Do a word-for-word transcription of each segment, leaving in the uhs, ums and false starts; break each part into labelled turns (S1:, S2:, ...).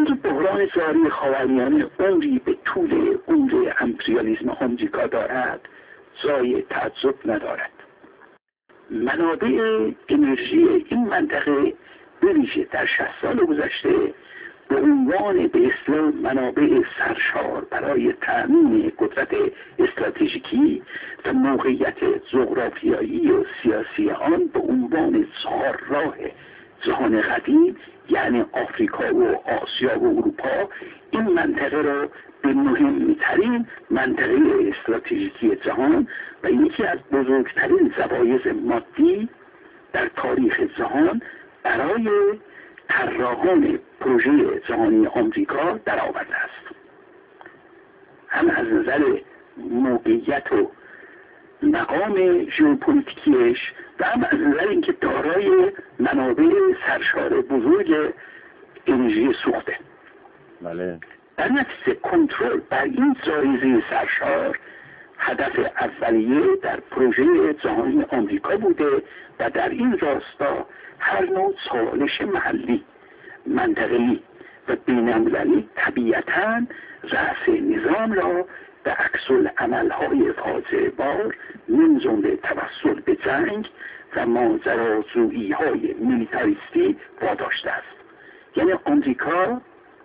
S1: منظور بحران جاری خاورمیانه عمری به طول عمر امپریالیسم آمریکا دارد جای تعجب ندارد. منابع انرژی این منطقه بویژه در شصت سال گذشته به عنوان به اصطلاح منابع سرشار برای تأمین قدرت استراتژیکی و موقعیت جغرافیایی و سیاسی آن به عنوان چهارراه جهان قدیم یعنی آفریقا و آسیا و اروپا این منطقه را به مهمترین منطقه استراتژیکی جهان و یکی از بزرگترین جوایز مادی در تاریخ جهان برای طراحان پروژه جهانی آمریکا در آورده است. هم از نظر موقعیت و مقام ژئوپلیتیکیش و هم از نظر اینکه دارای منابع سرشار بزرگ انرژی سوخته.
S2: بله.
S1: در نتیجه کنترل بر این جایزه سرشار هدف اولیه در پروژه جهانی آمریکا بوده و در این راستا هر نوع چالش محلی، منطقه‌ای و بین‌المللی طبیعتاً رأس نظام را به عکس‌العمل‌های فاجعه بار من جمله توسل به جنگ و ماجراجویی‌های میلیتاریستی واداشته است. یعنی آمریکا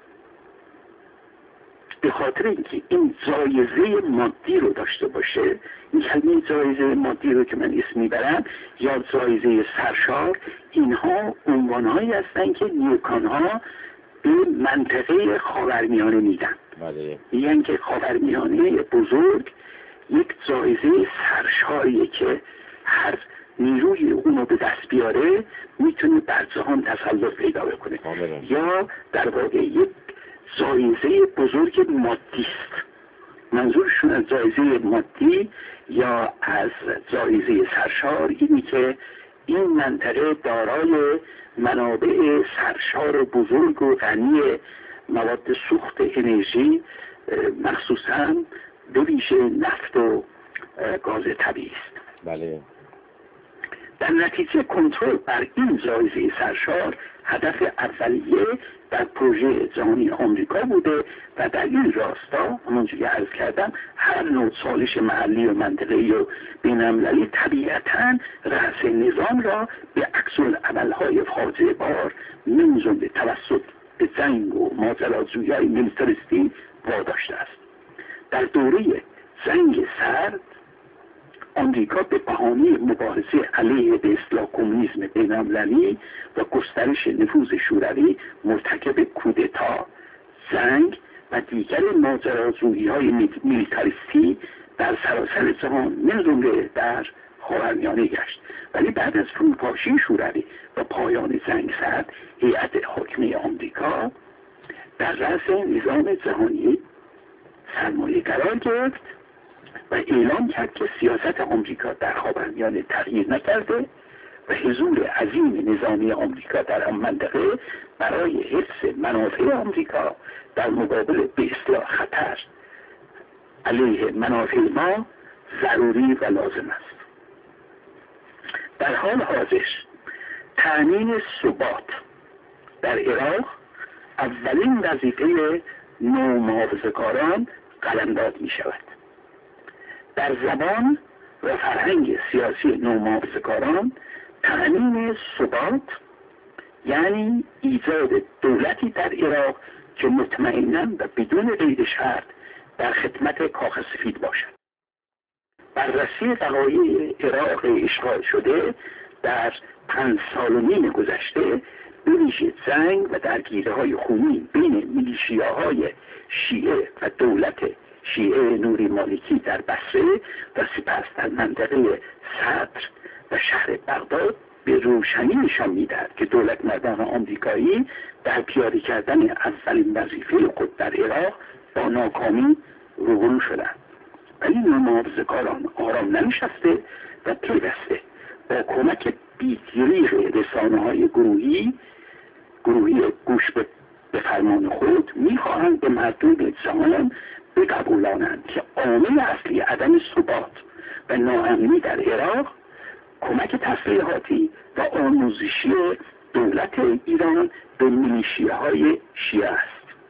S1: به خاطر اینکه این جایزه مادی رو داشته باشه، این کلمه جایزه مادی رو که من اسم میبرم یا جایزه سرشار، اینها عنوانهایی هستن که نیوکانها به منطقه خاورمیانه میدن.
S2: بله.
S1: میگن که خاورمیانه بزرگ یک جایزه سرشاریه که هر نیروی اونو به دست بیاره میتونه بر جهان تسلط پیدا بکنه.
S2: آمدن.
S1: یا در واقع یک جایزه بزرگ مادی است. منظورشون از جایزه مادی یا از جایزه سرشار اینی که این منطقه دارای منابع سرشار بزرگ و غنی مواد سوخت انرژی مخصوصاً به ویژه نفت و گاز طبیعی است.
S2: بله.
S1: در نتیجه کنترل بر این جایزه سرشار هدف اولیه در پروژه جهانی آمریکا بوده و در این راستا همونجوری که عرض کردم هر نوع چالش محلی و منطقه‌ای و بین‌المللی طبیعتاً رأس نظام را به عکس‌العمل‌های فاجعه بار من جمله توسط به جنگ و ماجراجویی‌های میلیتاریستی واداشته است. در دوره جنگ سرد آمریکا به بهانه مبارزه علیه به اصطلاح کمونیسم بین‌المللی و گسترش نفوذ شوروی مرتکب کودتا، جنگ و دیگر ماجراجویی‌های میلیتاریستی در سراسر جهان من جمله در خاورمیانه گشت. ولی بعد از فروپاشی شوروی و پایان جنگ سرد هیئت حاکمه آمریکا در رأس نظام جهانی سرمایه قرار گرفت و اعلام کرد که سیاست آمریکا در خاورمیانه تغییر نکرده و حضور عظیم نظامی آمریکا در آن منطقه برای حفظ منافع آمریکا در مقابل به اصطلاح خطر علیه منافع ما ضروری و لازم است. در حال حاضر تأمین ثبات در عراق اولین وظیفه نومحافظه‌کاران قلمداد می شود. در زبان و فرهنگ سیاسی نومحافظه‌کاران تأمین ثبات یعنی ایجاد دولتی در عراق که مطمئناً و بدون قید شرط در خدمت کاخ سفید باشد. بررسی وقایع عراق اشغال شده در پنج سال و نیم گذشته به ویژه جنگ و درگیری‌های خونی بین میلیشیاهای شیعه و دولت شیعه نوری مالکی در بصره و سپس در منطقه صدر و شهر بغداد به روشنی نشان می‌دهد که دولت مردان آمریکایی در پیاده کردن اولین وظیفه خود در عراق با ناکامی روبرو شدند. ولی نومحافظه‌کاران آرام ننشسته و پیوسته با کمک بی‌دریغ رسانه‌های گروهی گروهی گوش به فرمان خود می‌خواهند به مردم جهان بقبولانند که عامل اصلی عدم ثبات و ناامنی در عراق کمک تسلیحاتی و آموزشی دولت ایران به میلیشیاهای شیعه است.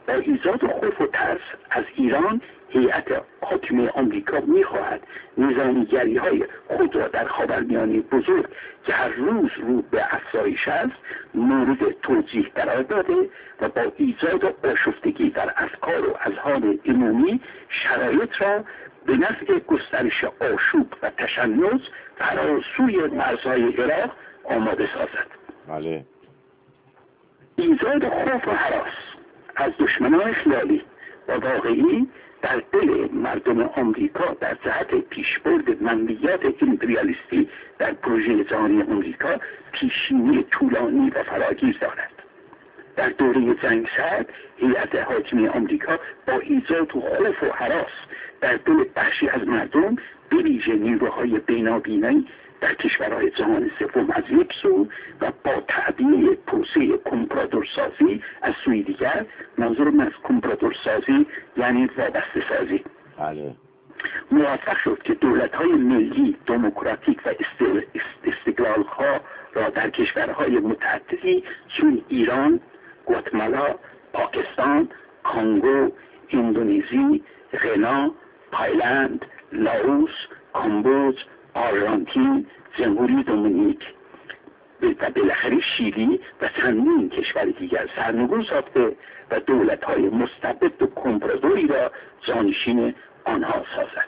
S1: با ایجاد خوف و ترس از ایران، هیئت حاکمه آمریکا می‌خواهد نظامیگری‌های خود را در خاورمیانه بزرگ که هر روز رو به افزایش است مورد توجیه قرار داده و با ایجاد آشفتگی در افکار و اذهان عمومی شرایط را به نفع گسترش آشوب و تشنج فراسوی مرزهای عراق آماده سازد.
S2: بله.
S1: ایجاد خوف و هراس از دشمنان خیالی و واقعی در دل مردم آمریکا در جهت پیشبرد منویات امپریالیستی در پروژه جهانی آمریکا پیشینی طولانی و فراگیر دارد. در دوره جنگ سرد هیئت حاکمه آمریکا با ایجاد و خوف و هراس در دل بخشی از مردم به ویژه نیروهای بینابینی در کشورهای جهان سوم از یک سو و با تعبیه پروسه کمپراتورسازی از سوی دیگر، منظورم از کمپراتورسازی یعنی وابسته سازی،
S2: بله.
S1: موفق شد که دولت‌های ملی دموکراتیک و استقلال‌ها را در کشورهای متعددی چون ایران، گواتمالا، پاکستان، کانگو، اندونزی، غنا، تایلند، لاوس، کامبوج، آرژانتین، جمهوری دومینیک و بالاخره شیلی و چندین کشور دیگر سرنگون ساخته و دولت‌های مستبد و کمپراتوری را جانشین آنها سازد.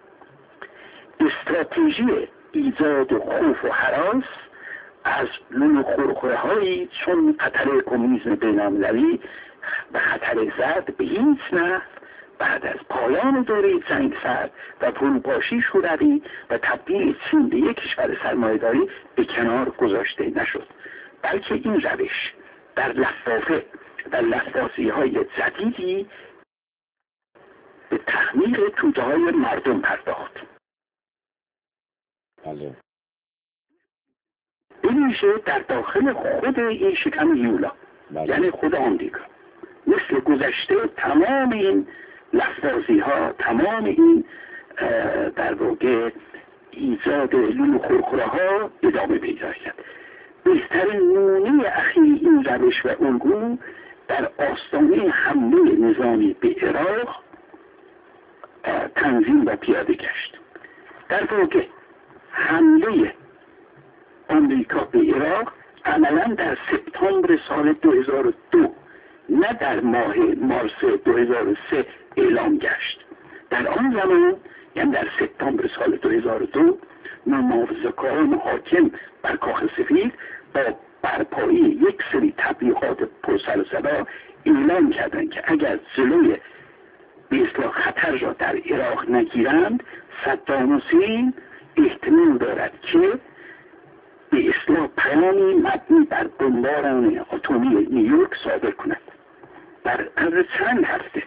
S1: استراتژی ایجاد خوف و هراس از لولو خورخورهایی چون خطر کمونیسم بین‌المللی و خطر زرد به هیچ نحو بعد از پایان دوره جنگ سرد و فروپاشی شوروی و تبدیل چین به یک کشور سرمایه‌داری به کنار گذاشته نشد، بلکه این روش در لفافه و لفاظی‌های جدیدی به تخمیر توده‌های مردم پرداخت.
S2: بله.
S1: بویژه در داخل خود این شکم یولا،
S2: بله.
S1: یعنی خود آمریکا، مثل گذشته تمام این لفظی ها، تمام این در واقع ایجاد لولو خورخوره ها ادامه پیدا کرد. بهترین نمونه اخیر این روش و الگو در آستانه حمله نظامی به عراق تنظیم و پیاده گشت. در واقع حمله آمریکا به عراق عملا در سپتامبر سال دو هزار و دو نه در ماه مارس دو هزار و سه اعلام گشت. در آن زمان، یعنی در سپتامبر سال دو هزار و دو، محافظه‌کاران حاکم بر کاخ سفید با برپایی یک سری تبلیغات پرسر و صدا اعلام کردند که اگر جلوی به اصطلاح خطر را در عراق نگیرند، صدام حسین احتمال دارد که به اصطلاح پیامی مبنی بر بمباران اتمی نیویورک صادر کند. در عرض چند هفته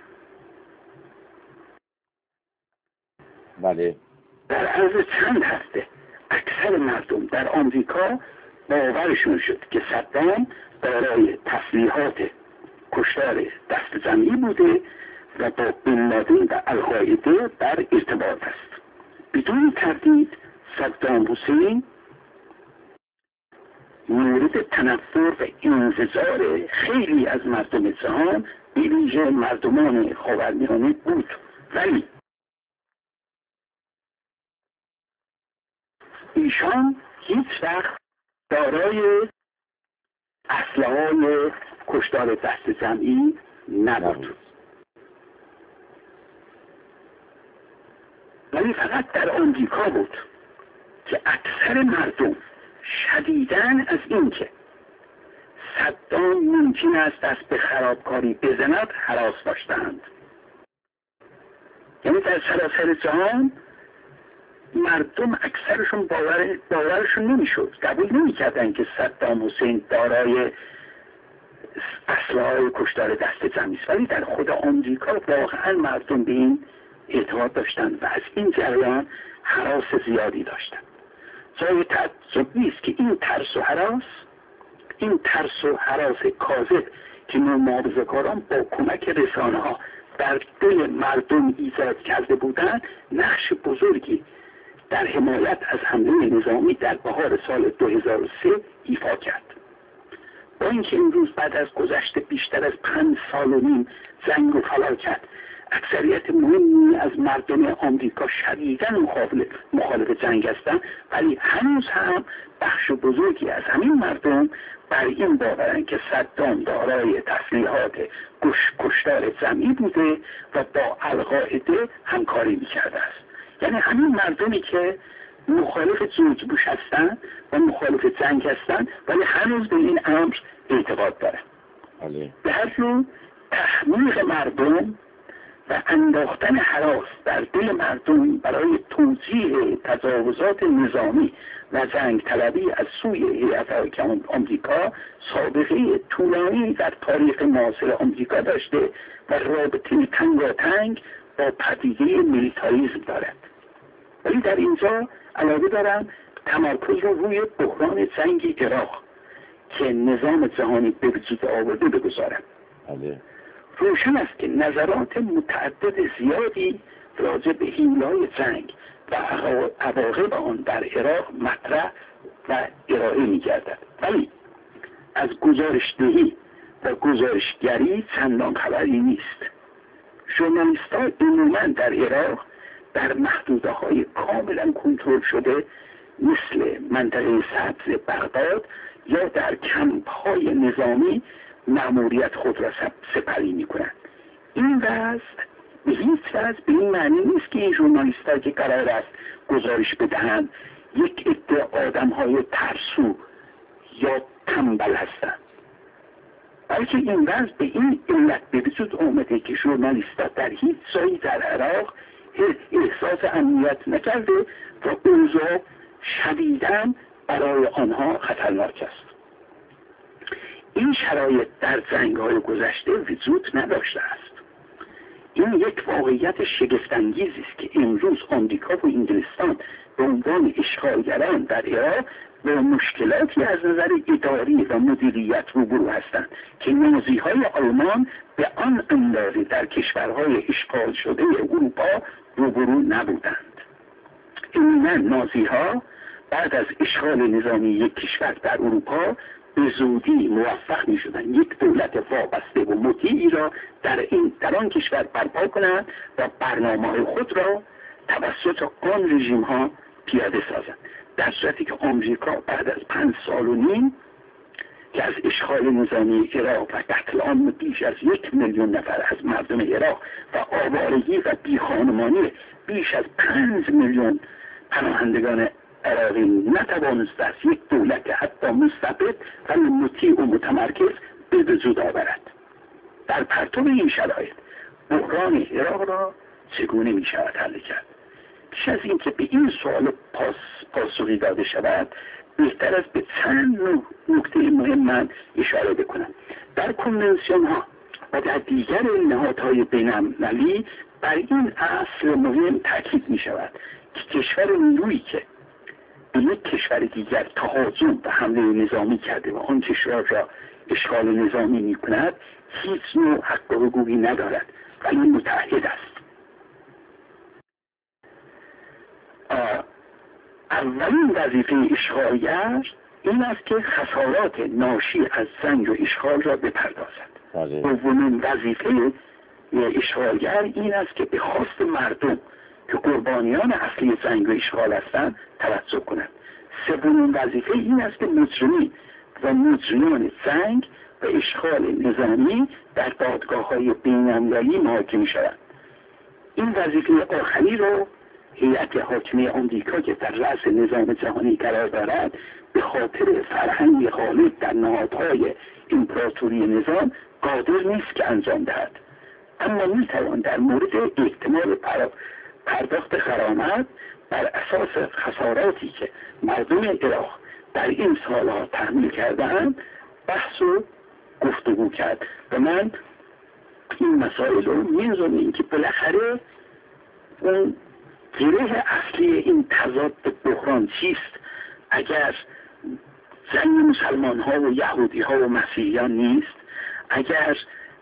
S2: بله.
S1: در عرض چند هفته اکثر مردم در آمریکا باورشون شد که صدام دارای تسلیحات کشتار دست جمعی بوده و با بن لادن و القاعده در ارتباط است. بدون تردید صدام حسین مورد تنفر و انتظار خیلی از مردم جهان، به ویژه مردمان خاورمیانه بود، ولی ایشان هیچ وقت دارای اسلحه‌های کشتار دست جمعی نبود. ولی فقط در آمریکا بود که اکثر مردم شدیداً از این که صدام ممکن است دست به خرابکاری بزند هراس داشتند. یعنی در سراسر جهان مردم اکثرشون باور باورشون نمیشد، قبول نمیکردن که صدام حسین دارای اسلحه‌های کشتار دست جمعی است، ولی در خود آمریکا واقعا مردم به این اعتقاد داشتند و از این جریان هراس زیادی داشتند. جای تعجب نیست که این ترس و هراس این ترس و هراس کاذب که محافظه‌کاران با کمک رسانه ها در دل مردم ایجاد کرده بودند، نقش بزرگی در حمایت از حمله نظامی در بهار سال دو هزار و سه ایفا کرد. با اینکه امروز بعد از گذشته بیشتر از پنج سال و نیم جنگ و فلاکت اکثریت مهمی از مردم آمریکا شدیداً مخالف مخالف جنگ هستند، ولی هنوز هم بخش بزرگی از همین مردم بر این باورند که صدام دارای تسلیحات کشتار جمعی بوده و با القاعده همکاری میکرده است. یعنی همین مردمی که مخالف جورج بوش هستند و مخالف جنگ هستند ولی هنوز به این امر اعتقاد دارند. به هر جور تحمیق مردم و انداختن هراس در دل مردم برای توجیه تجاوزات نظامی و جنگ طلبی از سوی هیئت حاکم آمریکا سابقه طولانی در تاریخ معاصر آمریکا داشته و رابطه تنگاتنگ با پدیده میلیتاریسم دارد. ولی در اینجا علاقه دارم تمرکز رو روی بحران جنگ عراق که نظام جهانی به وجود آورده بگذارم. روشن است که نظرات متعدد زیادی راجع به حیله‌های جنگ و عواقب آن در عراق مطرح و ارائه می‌گردد، ولی از گزارش‌دهی و گزارشگری چندان خبری نیست. ژورنالیست‌ها عموماً در عراق در محدوده‌های کاملاً کنترل شده مثل منطقه سبز بغداد یا در کمپ‌های نظامی مأموریت خود را سپری می‌کنند. این وضع به هیچ وجه به این معنی نیست که این ژورنالیست‌ها که قرار است گزارش بدهند یک عده آدم‌های ترسو یا تنبل هستند، بلکه این وضع به این علت به وجود آمده که ژورنالیست‌ها در هیچ جایی در عراق احساس امنیت نکرده و اوضاع شدیداً برای آنها خطرناک است. این شرایط در جنگ‌های گذشته وجود نداشته است. این یک واقعیت شگفت‌انگیزی است که امروز آمریکا و انگلستان به عنوان اشغالگران در عراق با مشکلاتی از نظر اداری و مدیریت روبرو هستند که نازی‌های آلمان به آن اندازه در کشورهای اشغال شده اروپا روبرو نبودند. عموماً نازی‌ها بعد از اشغال نظامی یک کشور در اروپا به زودی موفق می شدن یک دولت وابسته و مطیعی را در این در آن کشور برپا کنند و برنامه‌های خود را توسط آن رژیم ها پیاده سازند، در صورتی که آمریکا بعد از پنج سال و نیم که از اشغال نظامی عراق و قتل عام بیش از یک میلیون نفر از مردم عراق و آوارگی و بیخانمانی بیش از پنج میلیون پناهندگان عراقی نتوانست از یک دولت حتی مستبد و مطیع و متمرکز به وجود آورد. در پرتو این شرایط بحران عراق را چگونه می شود حل کرد؟ پیش از اینکه به این سوال پاس پاسخی داده شود بهتر است به چند نکته مهم من اشاره بکنم. در کنونسیون ها و در دیگر نهادهای بین‌المللی بر این اصل مهم تاکید می شود که کشور نیرویی که به یک کشور دیگر تهاجم و حمله نظامی کرده و آن کشور را اشغال نظامی می کند هیچ نوع حق و حقوقی ندارد ولی متعهد است. اولین وظیفه اشغالگر این است که خسارات ناشی از جنگ و اشغال را بپردازد. دومین وظیفه اشغالگر این است که به خواست مردم که قربانیان اصلی جنگ و اشغال هستند توجه کنند. سومین وظیفه این است که مجرمین و مجرمان جنگ و اشغال نظامی در دادگاه‌های بین‌المللی محاکمه شوند. این وظیفه آخری رو هیئت حاکمه آمریکا که در رأس نظام جهانی قرار دارد به خاطر فرهنگ غالب در نهادهای امپراتوری نظام قادر نیست که انجام دهد، اما میتوان در مورد احتمال پرداخت غرامت بر اساس خساراتی که مردم عراق در این سالها تحمل کرده‌اند بحث و گفتگو کرد و من این مسائل رو می‌ذارم این که بالاخره اون گره اصلی این تضاد بحران چیست؟ اگر جنگ مسلمان ها و یهودی ها و مسیحیان نیست، اگر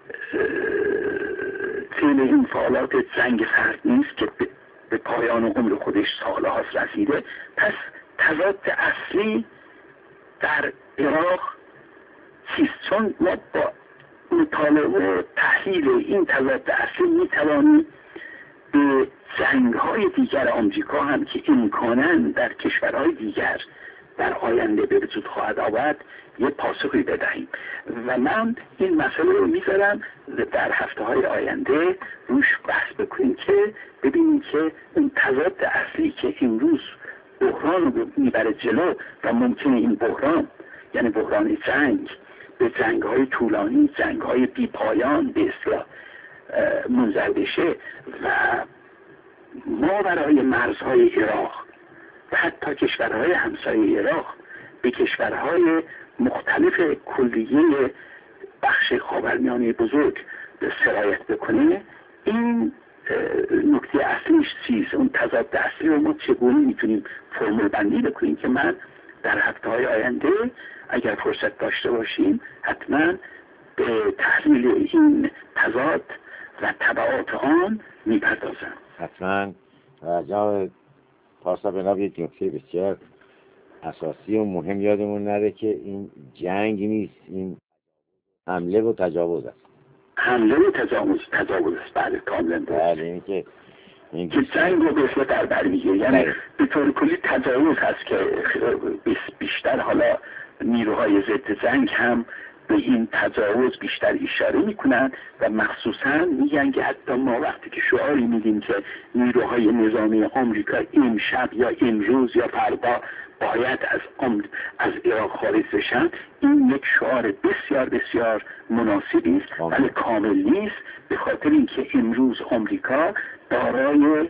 S1: فعل این فعالات جنگ فرد نیست که به پایان عمر خودش سالها رسیده، پس تضاد اصلی در عراق چیست؟ چون ما با مطالعه و تحلیل این تضاد اصلی میتوانیم به جنگ‌های دیگر آمریکا هم که امکاناً در کشورهای دیگر در آینده به وجود خواهد آورد یه پاسخی بدهیم و من این مسئله رو میذارم در هفته های آینده روش بحث بکنیم که ببینیم که اون تضاد اصلی که امروز بحران رو میبره جلو و ممکنه این بحران یعنی بحران جنگ به جنگ های طولانی، جنگ های بی پایان به اصطلاح منجر بشه و ما برای مرزهای عراق و حتی کشورهای همسایه عراق به کشورهای مختلف کلیه بخش خاورمیانه بزرگ سرایت بکنه. این نکته اصلیش چیست؟ اون تضاد اصلی رو ما چگونه میتونیم فرمول بندی بکنیم که من در هفته های آینده اگر فرصت داشته باشیم حتما به تحلیل این تضاد و تبعات آن میپردازم.
S2: حتما. جناب پارسا بناب یک نکته بسیار اساسی و مهم یادمون نره که این جنگ نیست، این حمله و تجاوز است.
S1: حمله و تجاوز تجاوز است. بله کاملا درست.
S2: بله این که این
S1: که جنگ رو به اصطلاح در بر میگیره، یعنی به طور کلی تجاوز هست که بیشتر حالا نیروهای ضد جنگ هم به این تجاوز بیشتر اشاره میکنن و مخصوصا میگن که حتی ما وقتی که شعاری میدیم که نیروهای نظامی آمریکا امشب یا امروز یا فردا باید از از عراق خارج بشن، این یک شعار بسیار بسیار مناسبی است ولی کامل نیست، به خاطر اینکه امروز آمریکا دارای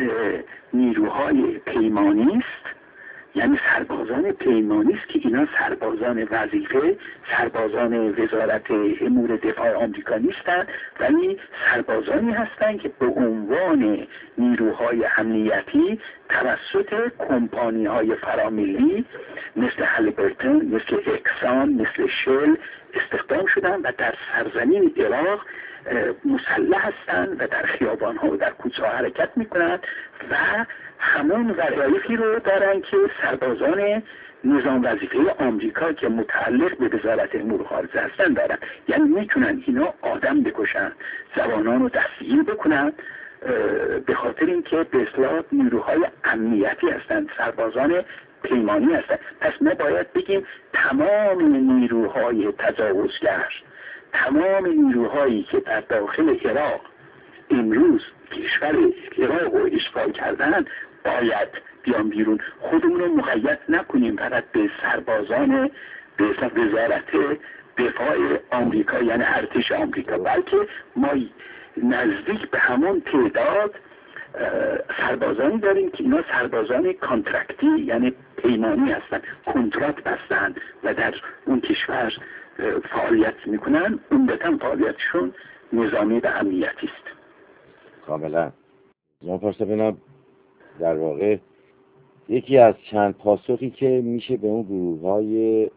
S1: نیروهای پیمانی است، یعنی سربازان پیمانی است که اینا سربازان وظیفه، سربازان وزارت امور دفاع آمریکا نیستند، ولی سربازانی هستند که به عنوان نیروهای امنیتی توسط کمپانی های فراملی مثل هالیبرتن، مثل اکسان، مثل شل استخدام شدن و در سرزمین عراق مسلح هستند و در خیابان ها و در کوچه ها حرکت میکنند و همون وظایفی رو دارن که سربازان نظام وظیفه آمریکا که متعلق به وزارت امور خارجه هستن دارن، یعنی میتونن اینا آدم بکشن، جوانان رو دستگیر بکنن به خاطر اینکه به اصطلاح نیروهای امنیتی هستن، سربازان پیمانی هستن. پس ما باید بگیم تمام نیروهای تجاوزگر، تمام نیروهایی که در داخل عراق امروز کشور عراق رو اشغال کردن باید بیان بیرون. خودمون رو مقید نکنیم فقط به سربازان به وزارت دفاع آمریکا یعنی ارتش آمریکا، بلکه ما نزدیک به همون تعداد سربازانی داریم که اینا سربازان کانترکتی یعنی پیمانی هستن، کنترکت بستن و در اون کشور فعالیت میکنن، عمدتاً فعالیتشون نظامی و امنیتی است.
S2: کاملا. جناب پارسا بناب در واقع یکی از چند پاسخی که میشه به اون گروه‌های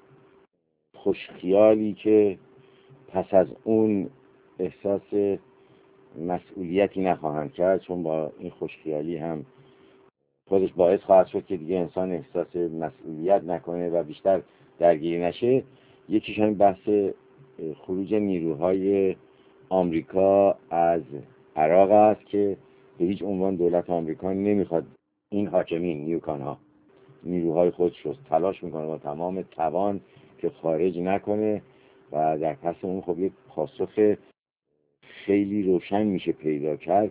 S2: خوشخیالی که پس از اون احساس مسئولیتی نخواهند کرد، چون با این خوشخیالی هم خودش باعث خواهد شد که دیگه انسان احساس مسئولیت نکنه و بیشتر درگیری نشه، یکیش همین بحث خروج نیروهای آمریکا از عراق است که به هیچ عنوان دولت آمریکا نمیخواد این حاکمین نیوکان ها نیروهای خودش رو تلاش میکنه با تمام توان که خارج نکنه و در پس اون خب یک پاسخ خیلی روشن میشه پیدا کرد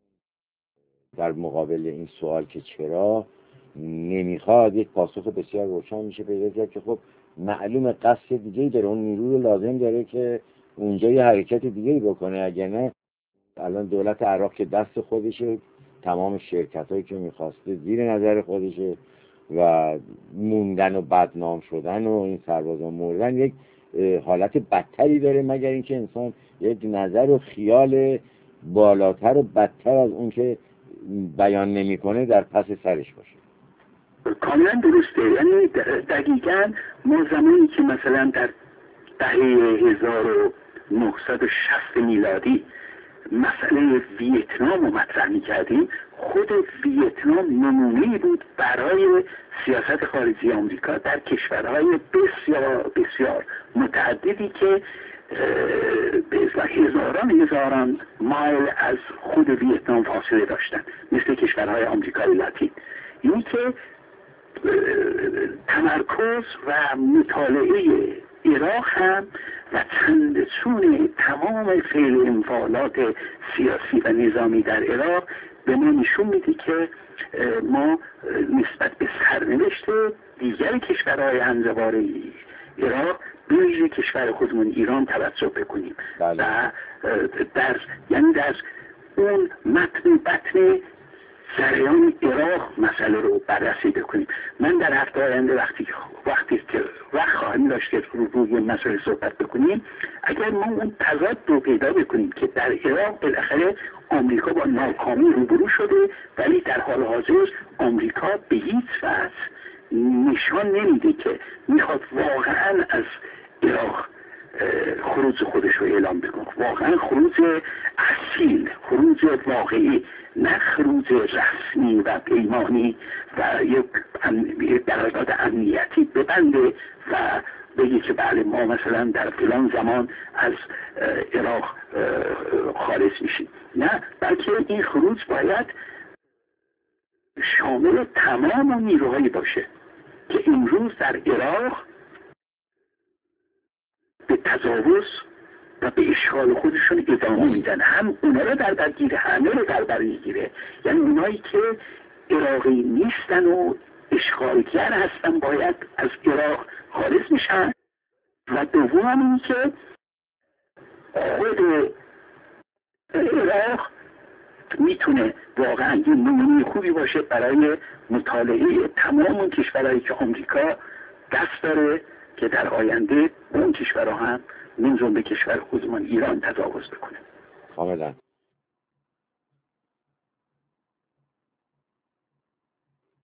S2: در مقابل این سوال که چرا نمیخواد، یک پاسخ بسیار روشن میشه پیدا کرد که خب معلوم قصد دیگه‌ای داره، اون نیرو رو لازم داره که اونجا یه حرکت دیگه‌ای بکنه، اگر نه الان دولت عراق که دست خودشه، تمام شرکتایی که میخواسته زیر نظر خودشه و موندن و بدنام شدن و این سربازان مردن یک حالت بدتری داره، مگر اینکه انسان یک نظر و خیال بالاتر و بدتر از اون که بیان نمیکنه در پس سرش باشه.
S1: کاملا درسته. یعنی دقیقاً ما زمانی که مثلا در دهه هزار و نهصد و شصت میلادی مسئله ویتنام رو مطرح می‌کردیم، خود ویتنام نمونه‌ای بود برای سیاست خارجی آمریکا در کشورهای بسیار بسیار متعددی که به اصطلاح هزاران هزاران مایل از خود ویتنام فاصله داشتن، مثل کشورهای آمریکای لاتین. اینی که تمرکز و مطالعه عراق هم و چندسون تمام فعل انفعالات سیاسی و نظامی در عراق به ما نشون میده که ما نسبت به سرنوشت دیگر کشورهای همزبار عراق به ویژه کشور خودمون ایران توجه بکنیم
S2: بله.
S1: و در یعنی در اون متن بطن جریان عراق مسئله رو بررسی بکنیم. من در هفته آینده وقتی وقتی که وقت خواهیم داشت که روی مسئله صحبت بکنیم، اگر ما اون تضاد رو پیدا بکنیم که در عراق بالاخره آمریکا با ناکامی روبرو شده، ولی در حال حاضر آمریکا به هیچ وجه نشان نمیده که میخواد واقعا از عراق خروج خودش رو اعلام بکنه، واقعا خروج اصیل، خروج واقعی، نه خروج رسمی و پیمانی و یک قرارداد امنیتی ببنده و بگی که بله ما مثلا در فلان زمان از عراق خارج میشیم. نه، بلکه این خروج باید شامل تمام نیروهایی باشه که امروز در عراق به تجاوز و به اشغال خودشون ادامه میدن، هم اونا رو در بر گیره، همه رو در بر میگیره. یعنی اونایی که عراقی نیستن و اشغالگر هستن باید از عراق خارج میشن. و دوم هم این که خود عراق میتونه واقعا یه نمونه خوبی باشه برای مطالعه تمام اون کشورهایی که آمریکا دست داره که در آینده اون کشورها هم من جمله کشور خودمان ایران تجاوز بکنه.
S2: کاملا.